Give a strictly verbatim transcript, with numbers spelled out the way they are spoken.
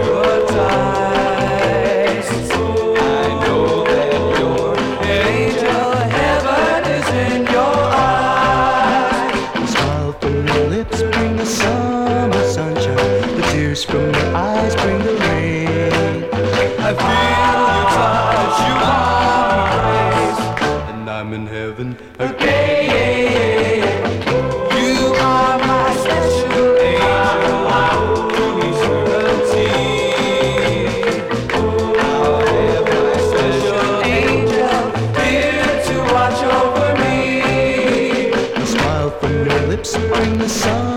hypnotized. I know that your angel heaven is in your eyes. The smile from your lips bring the summer sunshine. The tears from your eyes bring the rain. I feel your touch, you are my grace, And I'm in heaven again. You are my special angel to eternity. I'll have my special angel here to watch over me. The smile from your lips bring the sun.